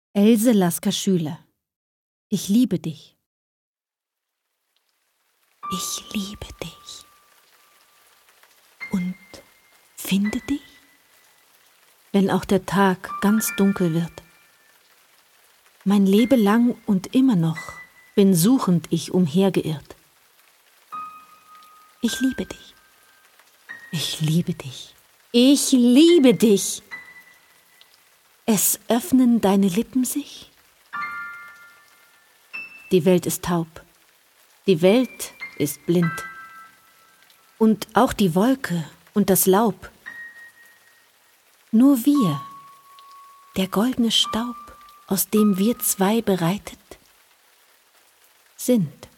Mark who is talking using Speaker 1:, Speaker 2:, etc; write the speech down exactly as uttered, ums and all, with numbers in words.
Speaker 1: Else Lasker Schüler. Ich liebe dich.
Speaker 2: Ich liebe dich und finde dich,
Speaker 1: wenn auch der Tag ganz dunkel wird. Mein Leben lang und immer noch bin suchend ich umhergeirrt.
Speaker 2: Ich liebe dich.
Speaker 1: Ich liebe dich. Ich liebe dich. Es öffnen deine Lippen sich. Die Welt ist taub. Die Welt ist blind. Und auch die Wolke und das Laub. Nur wir, der goldene Staub, aus dem wir zwei bereitet sind.